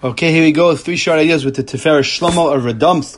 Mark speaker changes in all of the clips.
Speaker 1: Okay, here we go. 3 short ideas with the Tiferet Shlomo of Radomsk.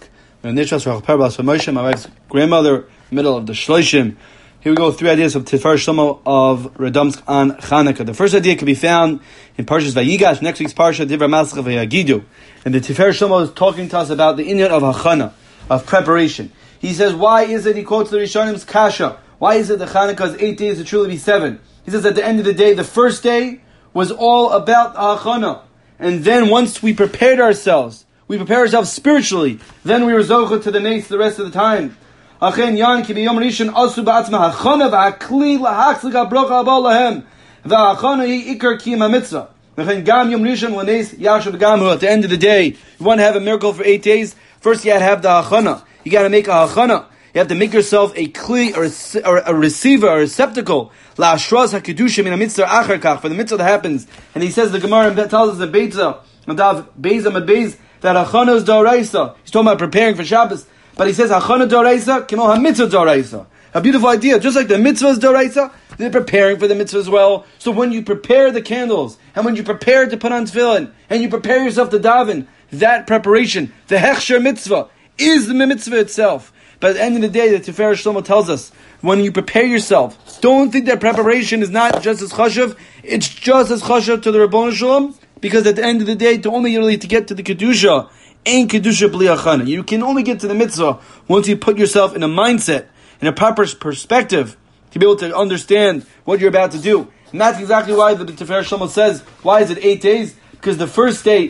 Speaker 1: My wife's grandmother, middle of the Shloshim. Here we go. 3 ideas of Tiferet Shlomo of Radomsk on Chanukah. The first idea can be found in Parshas Vayigash, next week's Parsha, Divrei Maschil Vayagidu. And the Tiferet Shlomo is talking to us about the inyan of Hachana, of preparation. He says, why is it, he quotes the Rishonim's Kasha, why is it that Chanukah is 8 days to truly be 7? He says at the end of the day, the first day was all about Hachana. And then once we prepared ourselves, we prepare ourselves spiritually, then we were zochah to the nace the rest of the time. Achen yan ki b'yom rishon asu ba'atzma hachana v'hakli lahachzik ha'brocha haba lahem v'hachana hi ikar kiyam ha'mitzvah. Achen gam yom rishon l'neis yashav gamu. At the end of the day, you want to have a miracle for 8 days, first you got to have the hachana. You got to make a hachana. You have to make yourself a kli, or a receiver, or a receptacle. La'ashraz ha'kedusha min ha'mitzvah achar kach, for the mitzvah that happens. And he says, the Gemara tells us in Beitza, Nadav Beis Amad Beis, that hachana is d'oraisa. He's talking about preparing for Shabbos. But he says, hachana d'oraisa, kimo ha'mitzvah d'oraisa. A beautiful idea. Just like the mitzvah is d'oraisa, they're preparing for the mitzvah as well. So when you prepare the candles, and when you prepare to put on tefillin, and you prepare yourself to daven, that preparation, the hechsher mitzvah, is the mitzvah itself. But at the end of the day, the Tiferet Shlomo tells us, when you prepare yourself, don't think that preparation is not just as chashuv, it's just as chashuv to the Rabbanu Shalom, because at the end of the day, to get to the Kedusha, ain't Kedusha b'li hachana. You can only get to the mitzvah once you put yourself in a mindset, in a proper perspective, to be able to understand what you're about to do. And that's exactly why the Tiferet Shlomo says, why is it 8 days? Because the first day,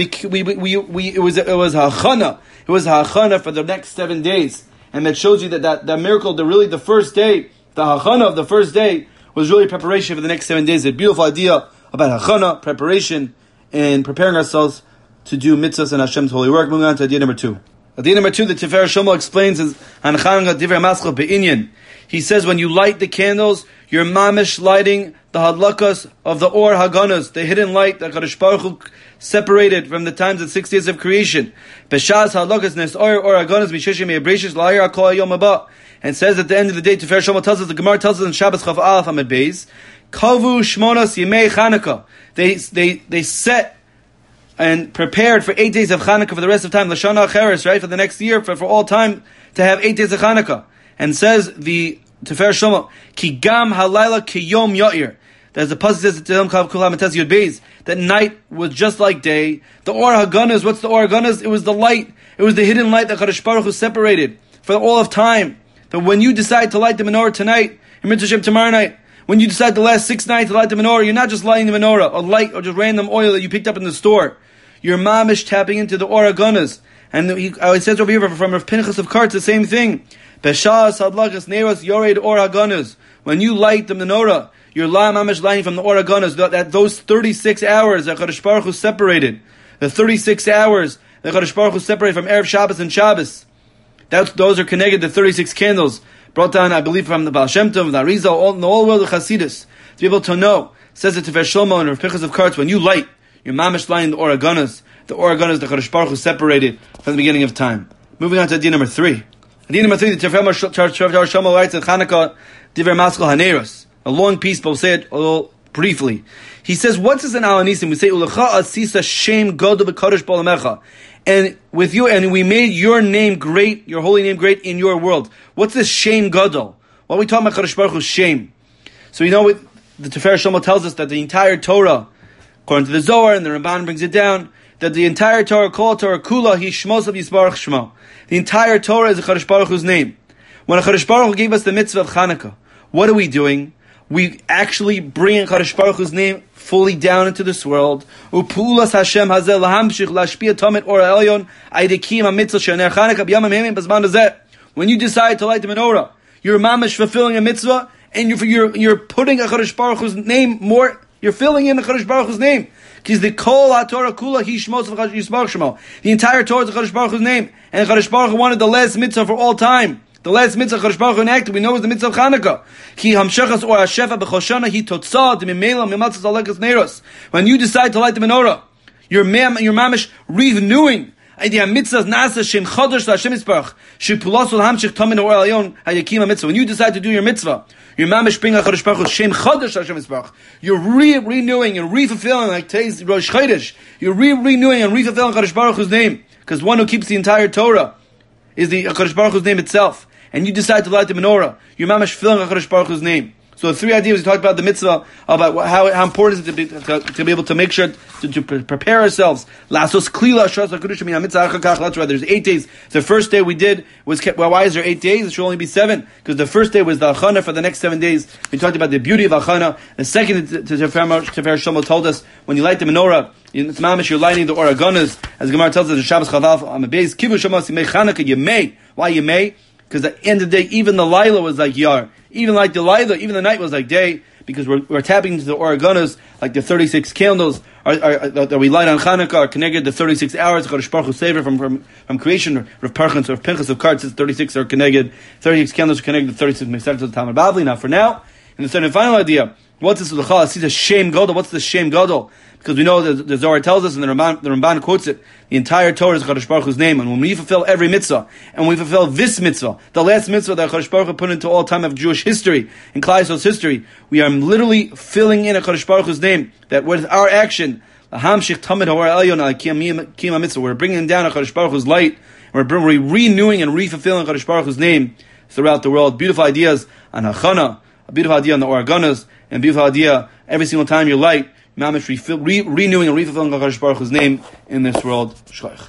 Speaker 1: it was hachana. It was hachana for the next 7 days. And that shows you that miracle, the first day, the hachana of the first day, was really preparation for the next 7 days. A beautiful idea about hachana, preparation, and preparing ourselves to do mitzvahs and Hashem's holy work. Moving on to idea number 2. Idea number 2, the Tiferet Shlomo explains is on Chanukah Divrei Maschil Be'inyan. He says when you light the candles, you're mamish lighting the hadlakas of the Or Haganas, the hidden light that Kadosh Baruch Hu separated from the times of 6 days of creation. Beshas hadlakas nes Or Haganas b'shishim yebreshis la'ayir kol hayom haba. And says at the end of the day, Tiferet Shlomo tells us, the Gemara tells us in Shabbos Chaf Aleph Amud Beis, Kavu Shmonas Yemei Chanukah. They set and prepared for 8 days of Chanukah for the rest of time, Lashana Acheres, right, for the next year, for all time, to have 8 days of Chanukah. And says the Tiferet Shlomo, Ki gam halayla ki yom ya'ir. There's a pasuk says that night was just like day. The Or Haganas, what's the Or Haganas? It was the light. It was the hidden light that Kadosh Baruch Hu separated for all of time. That when you decide to light the menorah tonight, and Mitzvah Shem tomorrow night, when you decide the last 6 nights to light the menorah, you're not just lighting the menorah, or light, or just random oil that you picked up in the store. You're mamish tapping into the Or Haganas. And it says over here from Rav Pinchas of Kartz, the same thing. Beshas hadlakas neiros yored Or Haganas. When you light the menorah, you're mamish lighting from the Or Haganas. That those 36 hours that Kadosh Baruch Hu separated, the 36 hours that Kadosh Baruch Hu separated from Erev Shabbos and Shabbos, those are connected to 36 candles brought down, I believe, from the Baal Shem Tov, the Arizal, in the whole world of Chassidus, to be able to know. Says it to Tiferet Shlomo and Rav Pinchas of Kartz, when you light, you're mamish lighting the Or Haganas, the Or Haganas that Kadosh Baruch Hu separated from the beginning of time. Moving on to idea number 3. Idea number 3, the Tiferet Shlomo writes in Chanukah Divrei Maschil Haneros, a long piece, but we'll say it a little briefly. He says, what's this in Al Hanisim? We say, Ulecha asisa shem gadol b'kadosh b'olamecha. And with you, and we made your name great, your holy name great in your world. What's this shem gadol? What are we talking about Kadosh Baruch Hu's shame? So you know what the Tiferet Shlomo tells us, that the entire Torah, according to the Zohar, and the Ramban brings it down, that the entire Torah, called Torah Kula, he shmos of Yisbarach Shmo. The entire Torah is a Kadosh Baruch Hu's name. When a Kadosh Baruch Hu gave us the mitzvah of Chanukah, what are we doing? We actually bring Kadosh Baruch Hu's name fully down into this world. Upulas Hashem hazel lahamshich lashpia tamit or elyon aidekim hamitzvah shener Chanukah b'yamim hemim b'zman hazeh. When you decide to light the menorah, you're mamish fulfilling a mitzvah, and you're putting a Kadosh Baruch Hu's name more. You're filling in the Kadosh Baruch Hu's name. Because the Kol HaTorah Kula Hi Shmos of Yisbarach Shmo. The entire Torah is the Kadosh Baruch Hu's name, and the Kadosh Baruch Hu wanted the last mitzvah for all time. The last mitzvah Kadosh Baruch Hu enacted, we know is the mitzvah of Chanukah. Ki hamshechas or hashefa b'choshana hi totzah d'mimela mimatzas alekas neiros. When you decide to light the menorah, you're mamish renewing Idea mitzvahs nasa shem chodesh l'Hashem Yisparach. Shepulosul hamshich tamin or elyon hayakim mitzvah. When you decide to do your mitzvah, your mamish bring HaKadosh Baruch Hu shem chodesh l'Hashem Yisparach. You're renewing and re-fulfilling, like today's Rosh Chodesh. You're renewing and re-fulfilling HaKadosh Baruch Hu's name, because one who keeps the entire Torah is the HaKadosh Baruch Hu's name itself. And you decide to light the menorah, you're mamish filling HaKadosh Baruch Hu's name. So 3 ideas we talked about the mitzvah, about how important it is to be able to make sure to prepare ourselves. Lasos klila shas hakudosh min mitzvah achakach. That's right. There's 8 days. The first day we did was kept. Well, why is there 8 days? It should only be 7, because the first day was the achana for the next 7 days. We talked about the beauty of achana. The second, Tifer Shlomo told us, when you light the menorah, it's mamish, you're lighting the oragonas. As the Gemara tells us, the Shabbos Chavav on the base. Kivu Shamos Yimei Chanukah. You may. Why you may? Because at the end of the day, even the Laila was like Yar. Even like the Laila, even the night was like day, because we're tapping into the Oregonas, like the 36 candles that we light on Chanukah are connected to 36 hours. Chodesh Baruch Hu Sefer from creation. Rav Parchas or Pinchas of Kart says 36 are connected. 36 candles are connected to 36 Mesechta of the Talmud Bavli. Now, for now, and the third and final idea, what's this L'chal? See the Shem Gadol. What's the Shem Gadol? Because we know that the Zohar tells us, and the Ramban quotes it, the entire Torah is Chodesh Baruch Hu's name. And when we fulfill every mitzvah, and we fulfill this mitzvah, the last mitzvah that Chodesh Baruch Hu put into all time of Jewish history, in Klal Yisrael's history, we are literally filling in a Chodesh Baruch Hu's name, that with our action, we're bringing down a Chodesh Baruch Hu's light, and we're renewing and re-fulfilling Chodesh Baruch Hu's name throughout the world. Beautiful ideas on Hachana, a beautiful idea on the Oregonas, and a beautiful idea every single time you light, renewing and refulfilling HaKadosh Baruch Hu's name in this world. Shloich.